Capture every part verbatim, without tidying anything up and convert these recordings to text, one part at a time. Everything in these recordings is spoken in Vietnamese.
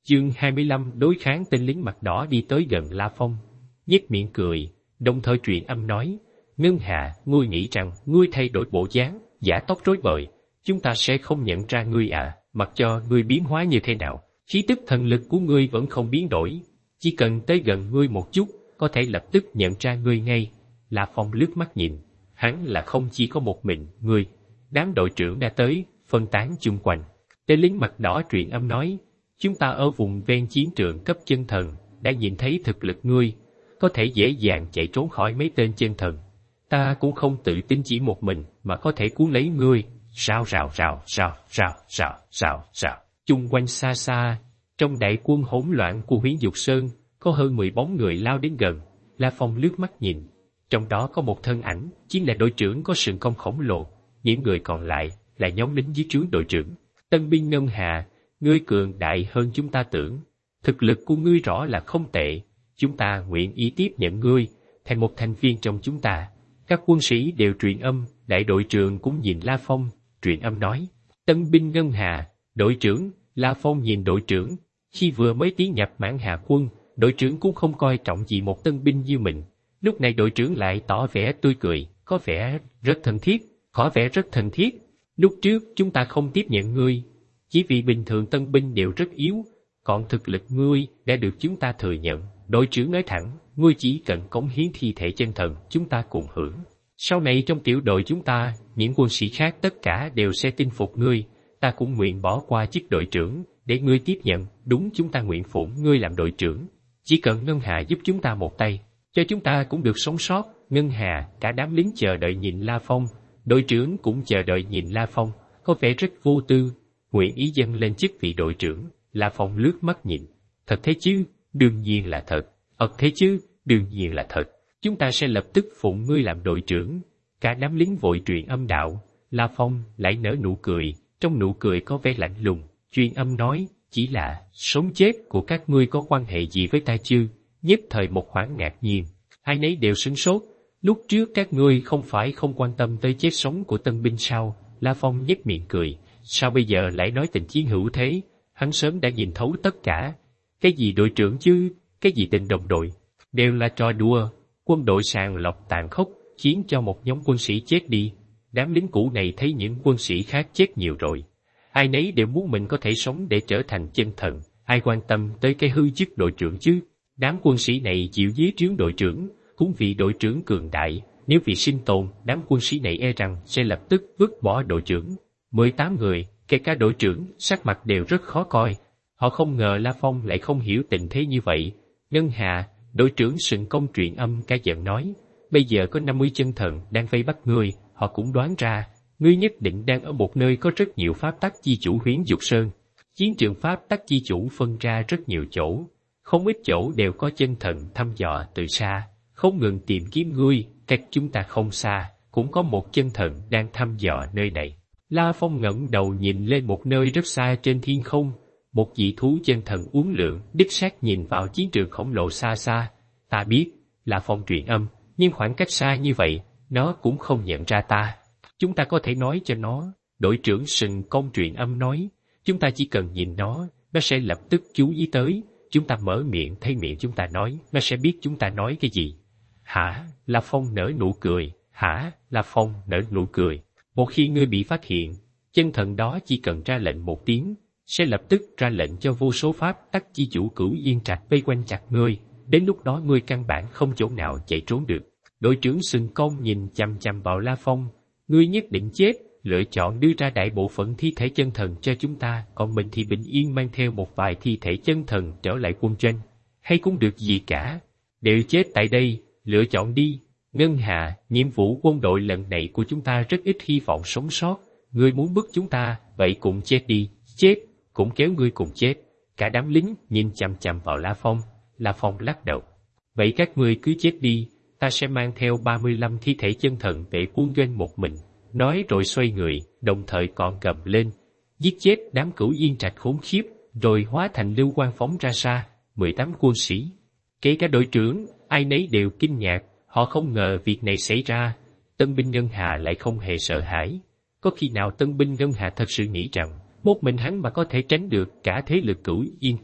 Chương hai mươi lăm đối kháng. Tên lính mặt đỏ đi tới gần La Phong, nhếch miệng cười, đồng thời truyền âm nói, Ngân Hà, ngươi nghĩ rằng ngươi thay đổi bộ dáng, giả tóc rối bời, chúng ta sẽ không nhận ra ngươi à, mặc cho ngươi biến hóa như thế nào, khí tức thần lực của ngươi vẫn không biến đổi, chỉ cần tới gần ngươi một chút, có thể lập tức nhận ra ngươi ngay. La Phong lướt mắt nhìn, hắn là không chỉ có một mình, ngươi. Đám đội trưởng đã tới, phân tán chung quanh. Tên lính mặt đỏ truyền âm nói, chúng ta ở vùng ven chiến trường cấp chân thần, đã nhìn thấy thực lực ngươi, có thể dễ dàng chạy trốn khỏi mấy tên chân thần. Ta cũng không tự tin chỉ một mình mà có thể cuốn lấy ngươi. Rào rào rào rào rào rào rào rào. Chung quanh xa xa, trong đại quân hỗn loạn của Huyễn Dục Sơn, có hơn mười bóng người lao đến gần. La Phong lướt mắt nhìn, trong đó có một thân ảnh, chính là đội trưởng có sừng cong khổng lồ. Những người còn lại là nhóm lính dưới trướng đội trưởng. Tân binh Ngân Hà, ngươi cường đại hơn chúng ta tưởng. Thực lực của ngươi rõ là không tệ. Chúng ta nguyện ý tiếp nhận ngươi thành một thành viên trong chúng ta. Các quân sĩ đều truyền âm, đại đội trưởng cũng nhìn La Phong, truyền âm nói, tân binh Ngân Hà, đội trưởng. La Phong nhìn đội trưởng, khi vừa mới tiến nhập Mãn Hà quân, đội trưởng cũng không coi trọng gì một tân binh như mình. Lúc này đội trưởng lại tỏ vẻ tươi cười, có vẻ rất thân thiết, có vẻ rất thân thiết. Lúc trước chúng ta không tiếp nhận ngươi, chỉ vì bình thường tân binh đều rất yếu, còn thực lực ngươi đã được chúng ta thừa nhận. Đội trưởng nói thẳng, ngươi chỉ cần cống hiến thi thể chân thần, chúng ta cùng hưởng. Sau này trong tiểu đội chúng ta, những quân sĩ khác tất cả đều sẽ tin phục ngươi, ta cũng nguyện bỏ qua chức đội trưởng, để ngươi tiếp nhận. Đúng, chúng ta nguyện phụng ngươi làm đội trưởng. Chỉ cần Ngân Hà giúp chúng ta một tay, cho chúng ta cũng được sống sót. Ngân Hà, cả đám lính chờ đợi nhìn La Phong, đội trưởng cũng chờ đợi nhìn La Phong, có vẻ rất vô tư, nguyện ý dâng lên chức vị đội trưởng. La Phong lướt mắt nhìn, thật thế chứ? Đương nhiên là thật. Ật thế chứ? Đương nhiên là thật. Chúng ta sẽ lập tức phụng ngươi làm đội trưởng. Cả đám lính vội truyền âm đạo. La Phong lại nở nụ cười, trong nụ cười có vẻ lạnh lùng, truyền âm nói, chỉ là sống chết của các ngươi có quan hệ gì với ta chứ? Nhất thời một khoảng ngạc nhiên, hai nấy đều sửng sốt. Lúc trước các ngươi không phải không quan tâm tới chết sống của tân binh sao? La Phong nhếch miệng cười, sao bây giờ lại nói tình chiến hữu thế? Hắn sớm đã nhìn thấu tất cả. Cái gì đội trưởng chứ, cái gì tình đồng đội, đều là trò đùa. Quân đội sàng lọc tàn khốc, khiến cho một nhóm quân sĩ chết đi. Đám lính cũ này thấy những quân sĩ khác chết nhiều rồi, ai nấy đều muốn mình có thể sống để trở thành chân thần. Ai quan tâm tới cái hư chức đội trưởng chứ? Đám quân sĩ này chịu dưới trướng đội trưởng, cũng vì đội trưởng cường đại. Nếu vì sinh tồn, đám quân sĩ này e rằng sẽ lập tức vứt bỏ đội trưởng. Mười tám người, kể cả đội trưởng, sắc mặt đều rất khó coi. Họ không ngờ La Phong lại không hiểu tình thế như vậy. Ngân Hà, đội trưởng sừng công truyền âm cả giận nói, bây giờ có năm mươi chân thần đang vây bắt ngươi, họ cũng đoán ra, ngươi nhất định đang ở một nơi có rất nhiều pháp tắc chi chủ Huyễn Dục Sơn. Chiến trường pháp tắc chi chủ phân ra rất nhiều chỗ, không ít chỗ đều có chân thần thăm dò từ xa, không ngừng tìm kiếm ngươi. Cách chúng ta không xa, cũng có một chân thần đang thăm dò nơi này. La Phong ngẩng đầu nhìn lên một nơi rất xa trên thiên không, một dị thú chân thần uốn lượn, đích xác nhìn vào chiến trường khổng lồ xa xa. Ta biết, La Phong truyền âm, nhưng khoảng cách xa như vậy, nó cũng không nhận ra ta. Chúng ta có thể nói cho nó. Đội trưởng sừng công truyền âm nói, chúng ta chỉ cần nhìn nó, nó sẽ lập tức chú ý tới. Chúng ta mở miệng thấy miệng chúng ta nói, nó sẽ biết chúng ta nói cái gì. Hả? La Phong nở nụ cười. Hả? La Phong nở nụ cười. Một khi ngươi bị phát hiện, chân thần đó chỉ cần ra lệnh một tiếng, sẽ lập tức ra lệnh cho vô số pháp tắc chi chủ Cửu Yên Trạch vây quanh chặt ngươi. Đến lúc đó ngươi căn bản không chỗ nào chạy trốn được. Đội trưởng sừng công nhìn chằm chằm vào La Phong. Ngươi nhất định chết, lựa chọn đưa ra đại bộ phận thi thể chân thần cho chúng ta, còn mình thì bình yên mang theo một vài thi thể chân thần trở lại quân doanh. Hay cũng được gì cả. Đều chết tại đây, lựa chọn đi. Ngân Hà, nhiệm vụ quân đội lần này của chúng ta rất ít hy vọng sống sót. Ngươi muốn bức chúng ta, vậy cũng chết đi. Chết, cũng kéo ngươi cùng chết. Cả đám lính nhìn chằm chằm vào La Phong. La Phong lắc đầu. Vậy các ngươi cứ chết đi, ta sẽ mang theo ba mươi lăm thi thể chân thần về quân doanh một mình. Nói rồi xoay người, đồng thời còn gầm lên. Giết chết đám Cửu Yên Trạch khốn khiếp, rồi hóa thành lưu quang phóng ra xa. mười tám quân sĩ, kể cả đội trưởng, ai nấy đều kinh ngạc. Họ không ngờ việc này xảy ra. Tân binh Ngân Hà lại không hề sợ hãi. Có khi nào tân binh Ngân Hà thật sự nghĩ rằng một mình hắn mà có thể tránh được cả thế lực Cửu Yên Trạch?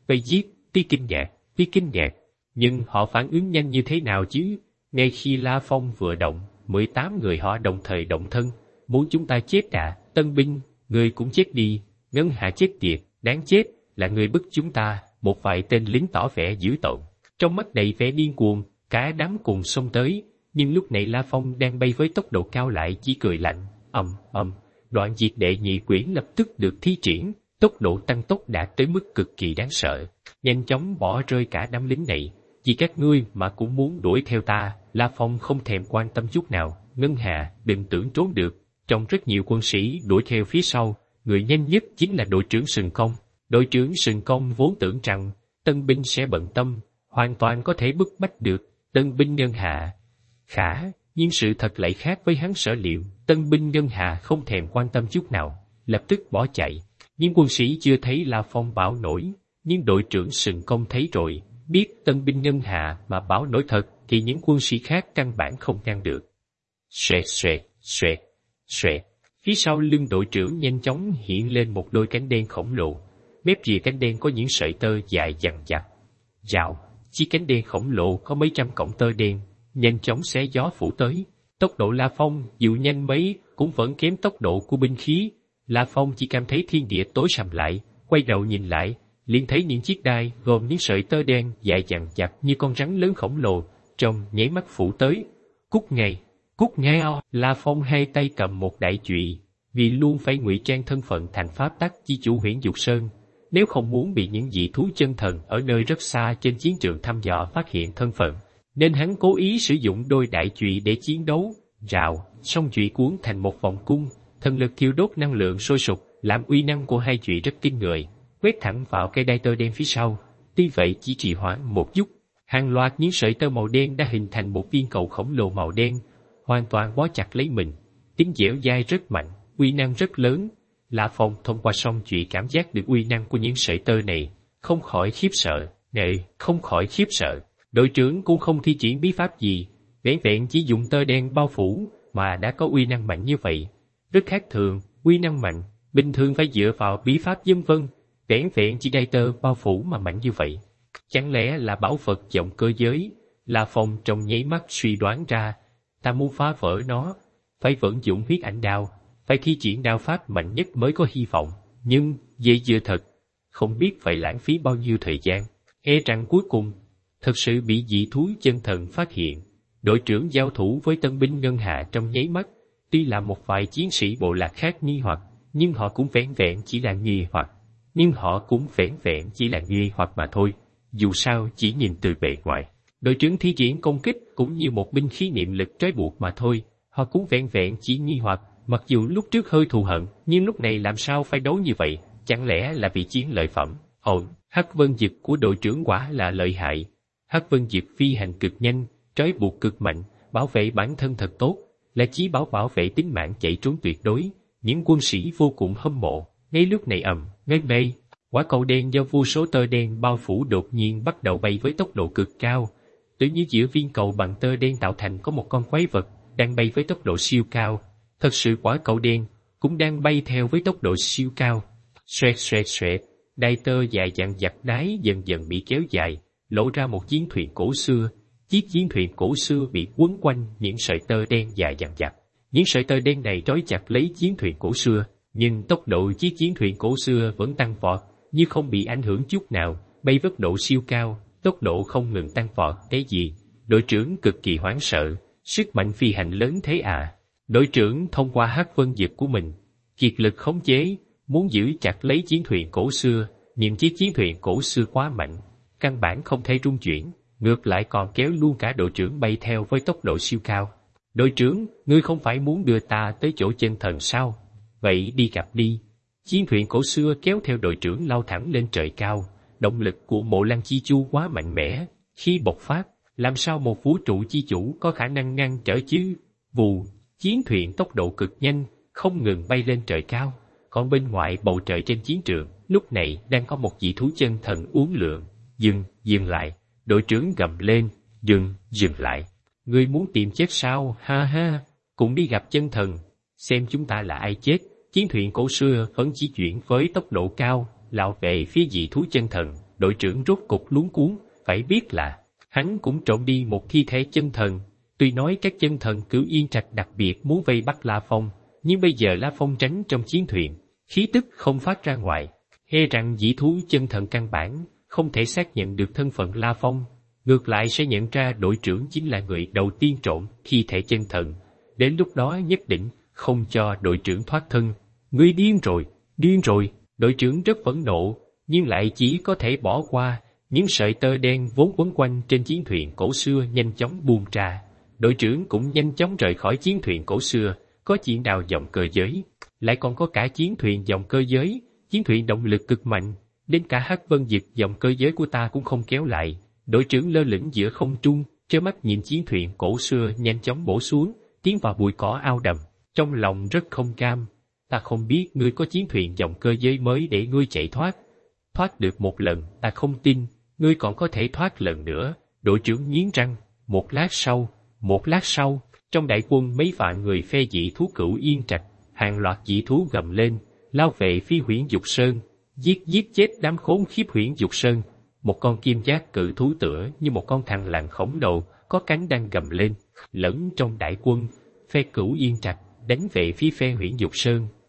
vây giết, tí kinh ngạc, tí kinh ngạc. Nhưng họ phản ứng nhanh như thế nào chứ? Ngay khi La Phong vừa động, mười tám người họ đồng thời động thân. Muốn chúng ta chết à? Tân binh, người cũng chết đi. Ngân Hạ chết tiệt, đáng chết, là người bức chúng ta. Một vài tên lính tỏ vẻ dữ tợn, trong mắt đầy vẻ điên cuồng, cả đám cùng xông tới. Nhưng lúc này La Phong đang bay với tốc độ cao lại chỉ cười lạnh. Ầm ầm, đoạn diệt đệ nhị quyển lập tức được thi triển, tốc độ tăng tốc đạt tới mức cực kỳ đáng sợ. Nhanh chóng bỏ rơi cả đám lính này. Vì các ngươi mà cũng muốn đuổi theo ta. La Phong không thèm quan tâm chút nào. Ngân Hà, đừng tưởng trốn được. Trong rất nhiều quân sĩ đuổi theo phía sau, người nhanh nhất chính là đội trưởng Sừng Công. Đội trưởng Sừng Công vốn tưởng rằng tân binh sẽ bận tâm, hoàn toàn có thể bức bách được tân binh Ngân Hà. Khả, nhưng sự thật lại khác với hắn sở liệu. Tân binh Ngân Hà không thèm quan tâm chút nào, lập tức bỏ chạy. Nhưng quân sĩ chưa thấy La Phong bảo nổi, nhưng đội trưởng Sừng Công thấy rồi, biết tân binh Ngân Hà mà bảo nổi thật thì những quân sĩ khác căn bản không ngăn được. Xoẹt xoẹt, xoẹt, xoẹt. Phía sau lưng đội trưởng nhanh chóng hiện lên một đôi cánh đen khổng lồ. Mép rìa cánh đen có những sợi tơ dài dằng dặc. Rào, chiếc cánh đen khổng lồ có mấy trăm cọng tơ đen, nhanh chóng xé gió phủ tới. Tốc độ La Phong dù nhanh mấy cũng vẫn kém tốc độ của binh khí. La Phong chỉ cảm thấy thiên địa tối sầm lại, quay đầu nhìn lại, liền thấy những chiếc đai gồm những sợi tơ đen dài dằng dặc như con rắn lớn khổng lồ, trong nháy mắt phủ tới. Cút ngay, cút ngay! La Phong hai tay cầm một đại chùy, vì luôn phải ngụy trang thân phận thành pháp tắc chi chủ Huyễn Dục Sơn. Nếu không muốn bị những dị thú chân thần ở nơi rất xa trên chiến trường thăm dò phát hiện thân phận, nên hắn cố ý sử dụng đôi đại chùy để chiến đấu. Rào, song chùy cuốn thành một vòng cung, thần lực thiêu đốt năng lượng sôi sục, làm uy năng của hai chùy rất kinh người, quét thẳng vào cây đai tơ đen phía sau. Tuy vậy chỉ trì hoãn một chút, hàng loạt những sợi tơ màu đen đã hình thành một viên cầu khổng lồ màu đen, hoàn toàn bó chặt lấy mình. Tính dẻo dai rất mạnh, uy năng rất lớn. La Phong thông qua song chùy cảm giác được uy năng của những sợi tơ này, không khỏi khiếp sợ. Này, không khỏi khiếp sợ. Đội trưởng cũng không thi triển bí pháp gì, vẻn vẹn chỉ dùng tơ đen bao phủ mà đã có uy năng mạnh như vậy, rất khác thường. Uy năng mạnh, bình thường phải dựa vào bí pháp vân vân, vẻn vẹn chỉ đai tơ bao phủ mà mạnh như vậy, chẳng lẽ là bảo vật vọng cơ giới? La Phong trong nháy mắt suy đoán ra, ta muốn phá vỡ nó, phải vận dụng huyết ảnh đao, phải thi triển đao pháp mạnh nhất mới có hy vọng. Nhưng dễ dưa thật, không biết phải lãng phí bao nhiêu thời gian, e rằng cuối cùng thật sự bị dị thú chân thần phát hiện. Đội trưởng giao thủ với tân binh Ngân Hạ trong nháy mắt, tuy là một vài chiến sĩ bộ lạc khác nghi hoặc, nhưng họ cũng vẻn vẹn chỉ là nghi hoặc, nhưng họ cũng vẻn vẹn chỉ là nghi hoặc mà thôi. Dù sao chỉ nhìn từ bề ngoài, đội trưởng thi triển công kích cũng như một binh khí niệm lực trói buộc mà thôi. Họ cũng vẻn vẹn chỉ nghi hoặc, mặc dù lúc trước hơi thù hận, nhưng lúc này làm sao phải đấu như vậy? Chẳng lẽ là vì chiến lợi phẩm? Ồ, Hắc Vân Dực của đội trưởng quả là lợi hại. Hắc Vân Dực phi hành cực nhanh, trói buộc cực mạnh, bảo vệ bản thân thật tốt, là chí bảo bảo vệ tính mạng chạy trốn tuyệt đối. Những quân sĩ vô cùng hâm mộ. Ngay lúc này ầm, ngay đây, quả cầu đen do vô số tơ đen bao phủ đột nhiên bắt đầu bay với tốc độ cực cao. Tự như giữa viên cầu bằng tơ đen tạo thành có một con quái vật đang bay với tốc độ siêu cao. Thật sự quả cầu đen cũng đang bay theo với tốc độ siêu cao. Xoẹt xoẹt xoẹt, đai tơ dài dằng dặc đáy dần dần bị kéo dài, lộ ra một chiến thuyền cổ xưa. Chiếc chiến thuyền cổ xưa bị quấn quanh những sợi tơ đen dài dằng dặc. Những sợi tơ đen này trói chặt lấy chiến thuyền cổ xưa, nhưng tốc độ chiếc chiến thuyền cổ xưa vẫn tăng vọt, như không bị ảnh hưởng chút nào, bay với tốc độ siêu cao, tốc độ không ngừng tăng vọt. Cái gì? Đội trưởng cực kỳ hoảng sợ, sức mạnh phi hành lớn thế à? Đội trưởng thông qua Hắc Vân Dực của mình, kiệt lực khống chế, muốn giữ chặt lấy chiến thuyền cổ xưa, nhưng chiếc chiến thuyền cổ xưa quá mạnh, căn bản không thể rung chuyển, ngược lại còn kéo luôn cả đội trưởng bay theo với tốc độ siêu cao. Đội trưởng, ngươi không phải muốn đưa ta tới chỗ chân thần sao? Vậy đi gặp đi. Chiến thuyền cổ xưa kéo theo đội trưởng lao thẳng lên trời cao. Động lực của Mộ Lăng Chi Chu quá mạnh mẽ, khi bộc phát, làm sao một vũ trụ chi chủ có khả năng ngăn trở chứ? Vù, chiến thuyền tốc độ cực nhanh, không ngừng bay lên trời cao. Còn bên ngoài bầu trời trên chiến trường, lúc này đang có một dị thú chân thần uốn lượn. Dừng, dừng lại. Đội trưởng gầm lên, dừng, dừng lại. Ngươi muốn tìm chết sao? Ha ha, cũng đi gặp chân thần, xem chúng ta là ai chết. Chiến thuyền cổ xưa vẫn chỉ chuyển với tốc độ cao, lao về phía dị thú chân thần. đội trưởng rốt cục luống cuống, phải biết là hắn cũng trộm đi một thi thể chân thần. Tuy nói các chân thần Cửu Yên Trạch đặc biệt muốn vây bắt La Phong, nhưng bây giờ La Phong tránh trong chiến thuyền, khí tức không phát ra ngoài, e rằng dĩ thú chân thần căn bản không thể xác nhận được thân phận La Phong, ngược lại sẽ nhận ra đội trưởng chính là người đầu tiên trộm thi thể chân thần. Đến lúc đó nhất định không cho đội trưởng thoát thân. Ngươi điên rồi, điên rồi. Đội trưởng rất phẫn nộ, nhưng lại chỉ có thể bỏ qua. Những sợi tơ đen vốn quấn quanh trên chiến thuyền cổ xưa nhanh chóng buông ra. Đội trưởng cũng nhanh chóng rời khỏi chiến thuyền cổ xưa. Có chuyện đào dòng cơ giới, lại còn có cả chiến thuyền dòng cơ giới. Chiến thuyền động lực cực mạnh, đến cả Hắc Vân Dực dòng cơ giới của ta cũng không kéo lại. Đội trưởng lơ lửng giữa không trung, trơ mắt nhìn chiến thuyền cổ xưa nhanh chóng bổ xuống, tiến vào bụi cỏ ao đầm, trong lòng rất không cam. Ta không biết ngươi có chiến thuyền dòng cơ giới mới để ngươi chạy thoát. Thoát được một lần, ta không tin, ngươi còn có thể thoát lần nữa. Đội trưởng nghiến răng. Một lát sau, một lát sau, trong đại quân mấy vạn người phe dị thú Cửu Yên Trạch, hàng loạt dị thú gầm lên, lao về phía Huyễn Dục Sơn, giết giết chết đám khốn khiếp Huyễn Dục Sơn. Một con kim giác cự thú tựa như một con thằn lằn khổng lồ, có cánh đang gầm lên, lẫn trong đại quân, phe Cửu Yên Trạch đánh về phía phe Huyễn Dục Sơn.